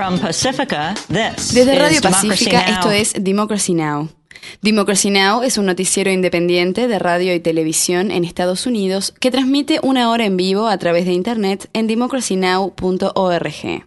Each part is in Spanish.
From Pacifica, this Desde Radio is Democracy Pacífica, Now! esto es Democracy Now! Democracy Now! Es un noticiero independiente de radio y televisión en Estados Unidos que transmite una hora en vivo a través de internet en democracynow.org.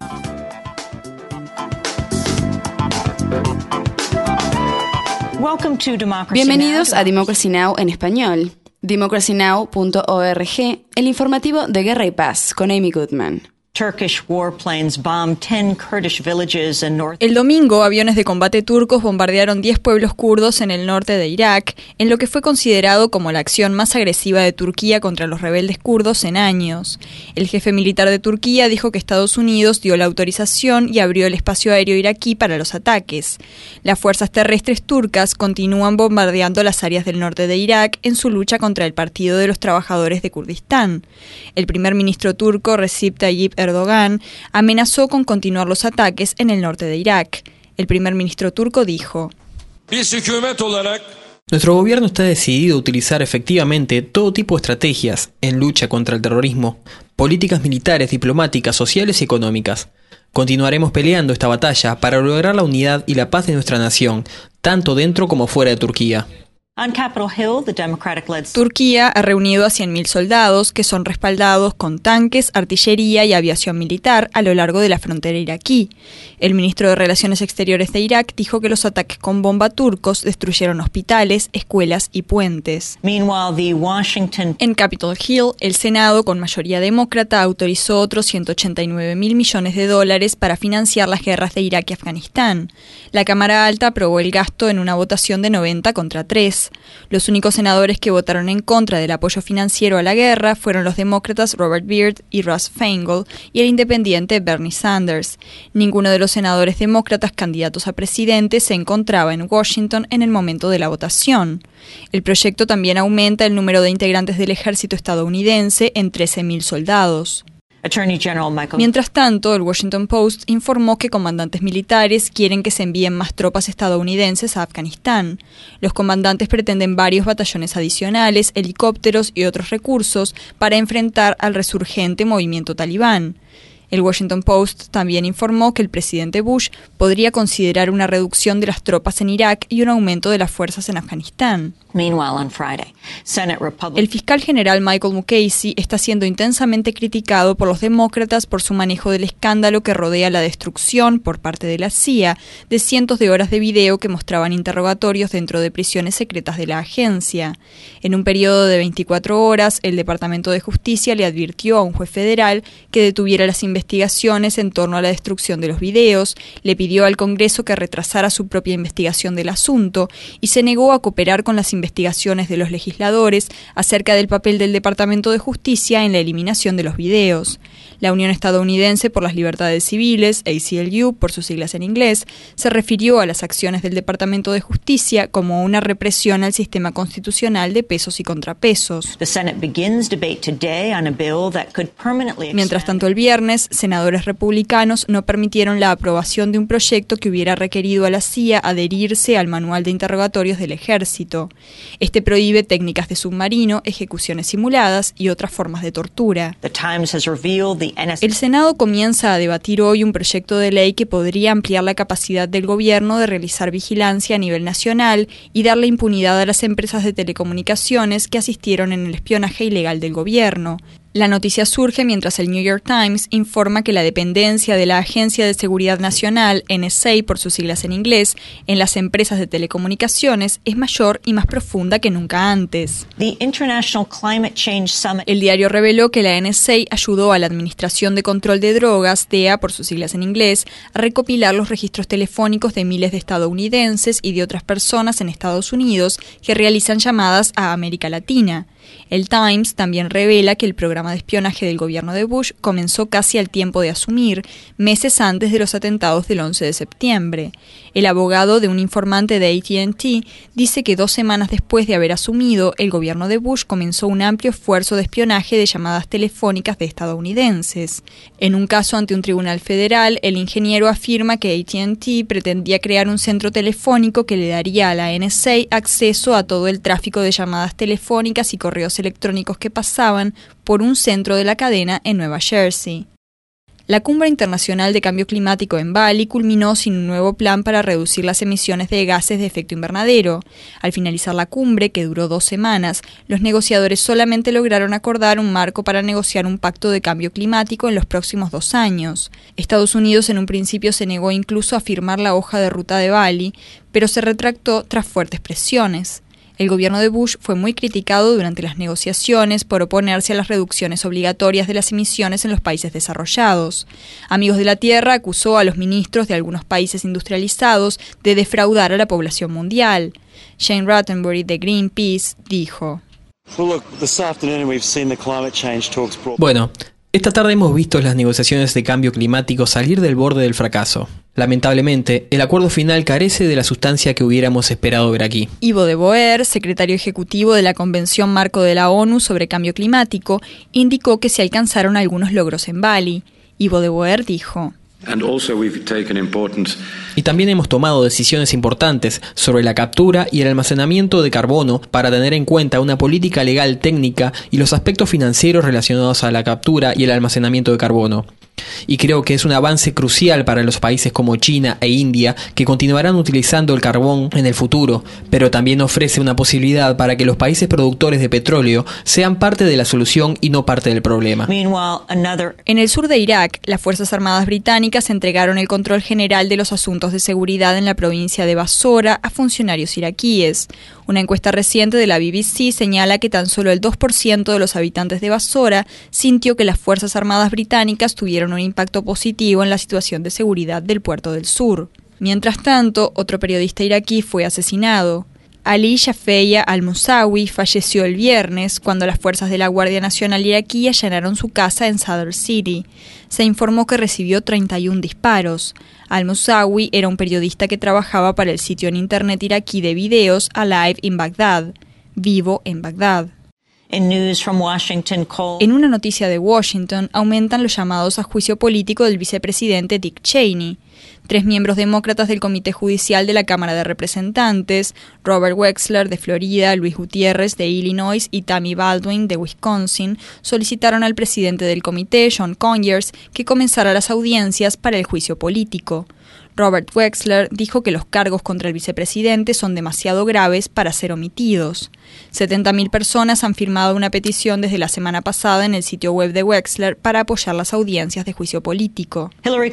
Welcome to Democracy Bienvenidos Now! a Democracy Now! En español. democracynow.org, el informativo de Guerra y Paz con Amy Goodman. Turkish warplanes bombed 10 Kurdish villages in north. El domingo, aviones de combate turcos bombardearon 10 pueblos kurdos en el norte de Irak, en lo que fue considerado como la acción más agresiva de Turquía contra los rebeldes kurdos en años. El jefe militar de Turquía dijo que Estados Unidos dio la autorización y abrió el espacio aéreo iraquí para los ataques. Las fuerzas terrestres turcas continúan bombardeando las áreas del norte de Irak en su lucha contra el Partido de los Trabajadores de Kurdistán. El primer ministro turco, Recep Tayyip Erdogan, amenazó con continuar los ataques en el norte de Irak. El primer ministro turco dijo: Nuestro gobierno está decidido a utilizar efectivamente todo tipo de estrategias en lucha contra el terrorismo, políticas militares, diplomáticas, sociales y económicas. Continuaremos peleando esta batalla para lograr la unidad y la paz de nuestra nación, tanto dentro como fuera de Turquía. On Capitol Hill, the Democratic-led Turquía ha reunido a 100.000 soldados que son respaldados con tanques, artillería y aviación militar a lo largo de la frontera iraquí. El ministro de Relaciones Exteriores de Irak dijo que los ataques con bomba turcos destruyeron hospitales, escuelas y puentes. Meanwhile, the Washington En Capitol Hill, el Senado, con mayoría demócrata, autorizó otros $189.000 millones para financiar las guerras de Irak y Afganistán. La Cámara Alta aprobó el gasto en una votación de 90 contra 3. Los únicos senadores que votaron en contra del apoyo financiero a la guerra fueron los demócratas Robert Byrd y Russ Feingold y el independiente Bernie Sanders. Ninguno de los senadores demócratas candidatos a presidente se encontraba en Washington en el momento de la votación. El proyecto también aumenta el número de integrantes del ejército estadounidense en 13.000 soldados. Attorney General Michael Mientras tanto, el Washington Post informó que comandantes militares quieren que se envíen más tropas estadounidenses a Afganistán. Los comandantes pretenden varios batallones adicionales, helicópteros y otros recursos para enfrentar al resurgente movimiento talibán. El Washington Post también informó que el presidente Bush podría considerar una reducción de las tropas en Irak y un aumento de las fuerzas en Afganistán. Meanwhile, on Friday, Senate Republicans El fiscal general Michael Mukasey está siendo intensamente criticado por los demócratas por su manejo del escándalo que rodea la destrucción, por parte de la CIA, de cientos de horas de video que mostraban interrogatorios dentro de prisiones secretas de la agencia. En un periodo de 24 horas, el Departamento de Justicia le advirtió a un juez federal que detuviera las investigaciones en torno a la destrucción de los videos, le pidió al Congreso que retrasara su propia investigación del asunto y se negó a cooperar con las investigaciones de los legisladores acerca del papel del Departamento de Justicia en la eliminación de los videos. La Unión Estadounidense por las Libertades Civiles, ACLU por sus siglas en inglés, se refirió a las acciones del Departamento de Justicia como una represión al sistema constitucional de pesos y contrapesos. The Senate begins debate today on a bill that could permanently Mientras tanto, el viernes, senadores republicanos no permitieron la aprobación de un proyecto que hubiera requerido a la CIA adherirse al manual de interrogatorios del ejército. Este prohíbe técnicas de submarino, ejecuciones simuladas y otras formas de tortura. The Times has revealed the NSA El Senado comienza a debatir hoy un proyecto de ley que podría ampliar la capacidad del gobierno de realizar vigilancia a nivel nacional y darle impunidad a las empresas de telecomunicaciones que asistieron en el espionaje ilegal del gobierno. La noticia surge mientras el New York Times informa que la dependencia de la Agencia de Seguridad Nacional, NSA por sus siglas en inglés, en las empresas de telecomunicaciones es mayor y más profunda que nunca antes. The International Climate Change Summit El diario reveló que la NSA ayudó a la Administración de Control de Drogas, DEA por sus siglas en inglés, a recopilar los registros telefónicos de miles de estadounidenses y de otras personas en Estados Unidos que realizan llamadas a América Latina. El Times también revela que el programa de espionaje del gobierno de Bush comenzó casi al tiempo de asumir, meses antes de los atentados del 11 de septiembre. El abogado de un informante de AT&T dice que 2 semanas después de haber asumido, el gobierno de Bush comenzó un amplio esfuerzo de espionaje de llamadas telefónicas de estadounidenses. En un caso ante un tribunal federal, el ingeniero afirma que AT&T pretendía crear un centro telefónico que le daría a la NSA acceso a todo el tráfico de llamadas telefónicas y correos electrónicos que pasaban por un centro de la cadena en Nueva Jersey. La Cumbre Internacional de Cambio Climático en Bali culminó sin un nuevo plan para reducir las emisiones de gases de efecto invernadero. Al finalizar la cumbre, que duró 2 semanas, los negociadores solamente lograron acordar un marco para negociar un pacto de cambio climático en los próximos 2 años. Estados Unidos en un principio se negó incluso a firmar la hoja de ruta de Bali, pero se retractó tras fuertes presiones. El gobierno de Bush fue muy criticado durante las negociaciones por oponerse a las reducciones obligatorias de las emisiones en los países desarrollados. Amigos de la Tierra acusó a los ministros de algunos países industrializados de defraudar a la población mundial. Shane Rattenbury de Greenpeace dijo: Bueno, esta tarde hemos visto las negociaciones de cambio climático salir del borde del fracaso. Lamentablemente, el acuerdo final carece de la sustancia que hubiéramos esperado ver aquí. Ivo de Boer, secretario ejecutivo de la Convención Marco de la ONU sobre Cambio Climático, indicó que se alcanzaron algunos logros en Bali. Ivo de Boer dijo: Y también hemos tomado decisiones importantes sobre la captura y el almacenamiento de carbono para tener en cuenta una política legal técnica y los aspectos financieros relacionados a la captura y el almacenamiento de carbono. Y creo que es un avance crucial para los países como China e India, que continuarán utilizando el carbón en el futuro, pero también ofrece una posibilidad para que los países productores de petróleo sean parte de la solución y no parte del problema. En el sur de Irak, las Fuerzas Armadas británicas entregaron el control general de los asuntos de seguridad en la provincia de Basora a funcionarios iraquíes. Una encuesta reciente de la BBC señala que tan solo el 2% de los habitantes de Basora sintió que las Fuerzas Armadas británicas tuvieron un impacto positivo en la situación de seguridad del puerto del sur. Mientras tanto, otro periodista iraquí fue asesinado. Ali Shafeia al-Musawi falleció el viernes cuando las fuerzas de la Guardia Nacional iraquí allanaron su casa en Sadr City. Se informó que recibió 31 disparos. Al-Musawi era un periodista que trabajaba para el sitio en internet iraquí de videos Alive in Baghdad, Vivo en Bagdad. En una noticia de Washington, aumentan los llamados a juicio político del vicepresidente Dick Cheney. 3 miembros demócratas del Comité Judicial de la Cámara de Representantes, Robert Wexler de Florida, Luis Gutiérrez de Illinois y Tammy Baldwin de Wisconsin, solicitaron al presidente del comité, John Conyers, que comenzara las audiencias para el juicio político. Robert Wexler dijo que los cargos contra el vicepresidente son demasiado graves para ser omitidos. 70.000 personas han firmado una petición desde la semana pasada en el sitio web de Wexler para apoyar las audiencias de juicio político. Hillary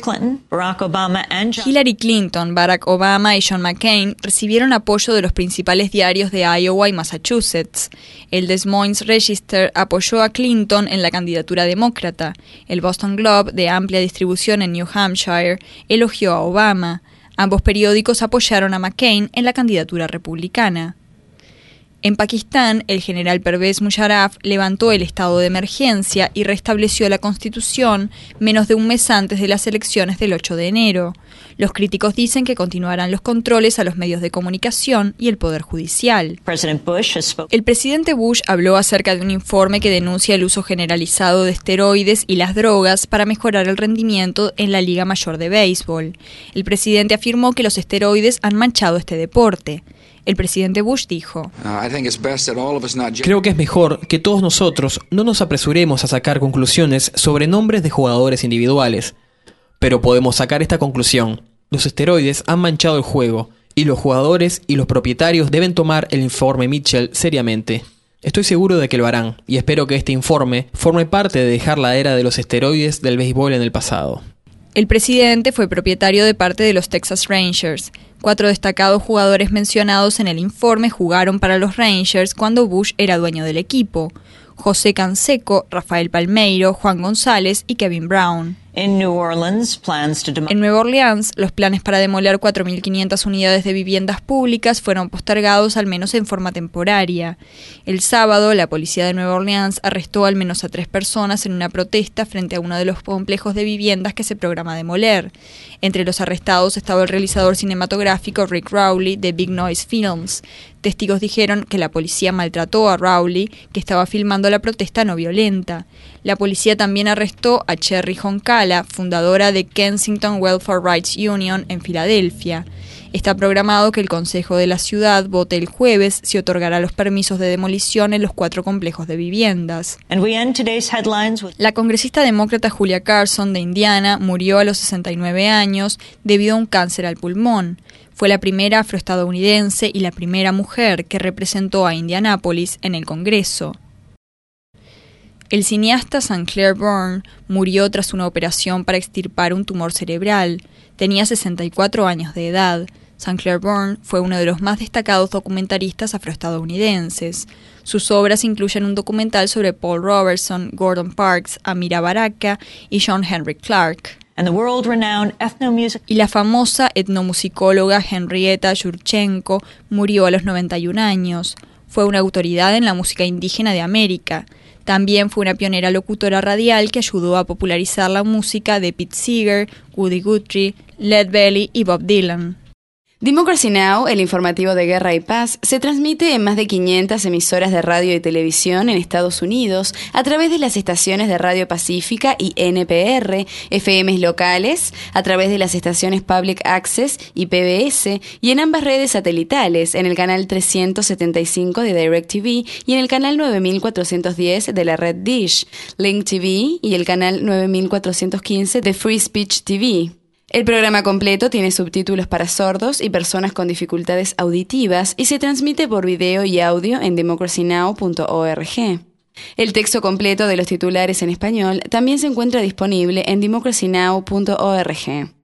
Clinton, Barack Obama y John McCain recibieron apoyo de los principales diarios de Iowa y Massachusetts. El Des Moines Register apoyó a Clinton en la candidatura demócrata. El Boston Globe, de amplia distribución en New Hampshire, elogió a Obama. Ambos periódicos apoyaron a McCain en la candidatura republicana. En Pakistán, el general Pervez Musharraf levantó el estado de emergencia y restableció la constitución menos de un mes antes de las elecciones del 8 de enero. Los críticos dicen que continuarán los controles a los medios de comunicación y el poder judicial. El presidente Bush habló acerca de un informe que denuncia el uso generalizado de esteroides y las drogas para mejorar el rendimiento en la Liga Mayor de Béisbol. El presidente afirmó que los esteroides han manchado este deporte. El presidente Bush dijo: Creo que es mejor que todos nosotros no nos apresuremos a sacar conclusiones sobre nombres de jugadores individuales. Pero podemos sacar esta conclusión: los esteroides han manchado el juego, y los jugadores y los propietarios deben tomar el informe Mitchell seriamente. Estoy seguro de que lo harán, y espero que este informe forme parte de dejar la era de los esteroides del béisbol en el pasado. El presidente fue propietario de parte de los Texas Rangers. 4 destacados jugadores mencionados en el informe jugaron para los Rangers cuando Bush era dueño del equipo: José Canseco, Rafael Palmeiro, Juan González y Kevin Brown. En Nueva Orleans, los planes para demoler 4.500 unidades de viviendas públicas fueron postergados al menos en forma temporaria. El sábado, la policía de Nueva Orleans arrestó al menos a 3 personas en una protesta frente a uno de los complejos de viviendas que se programa demoler. Entre los arrestados estaba el realizador cinematográfico Rick Rowley de Big Noise Films. Testigos dijeron que la policía maltrató a Rowley, que estaba filmando la protesta no violenta. La policía también arrestó a Cherry Honkala, fundadora de Kensington Welfare Rights Union en Filadelfia. Está programado que el Consejo de la Ciudad vote el jueves si otorgará los permisos de demolición en los 4 complejos de viviendas. La congresista demócrata Julia Carson de Indiana murió a los 69 años debido a un cáncer al pulmón. Fue la primera afroestadounidense y la primera mujer que representó a Indianápolis en el Congreso. El cineasta Sinclair Byrne murió tras una operación para extirpar un tumor cerebral. Tenía 64 años de edad. Sinclair Byrne fue uno de los más destacados documentaristas afroestadounidenses. Sus obras incluyen un documental sobre Paul Robeson, Gordon Parks, Amira Baraka y John Henrik Clarke. Y la famosa etnomusicóloga Henrietta Yurchenko murió a los 91 años. Fue una autoridad en la música indígena de América. También fue una pionera locutora radial que ayudó a popularizar la música de Pete Seeger, Woody Guthrie, Led Belly y Bob Dylan. Democracy Now!, el informativo de guerra y paz, se transmite en más de 500 emisoras de radio y televisión en Estados Unidos a través de las estaciones de Radio Pacífica y NPR, FMs locales, a través de las estaciones Public Access y PBS, y en ambas redes satelitales, en el canal 375 de DirecTV y en el canal 9410 de la red Dish, Link TV y el canal 9415 de Free Speech TV. El programa completo tiene subtítulos para sordos y personas con dificultades auditivas y se transmite por video y audio en democracynow.org. El texto completo de los titulares en español también se encuentra disponible en democracynow.org.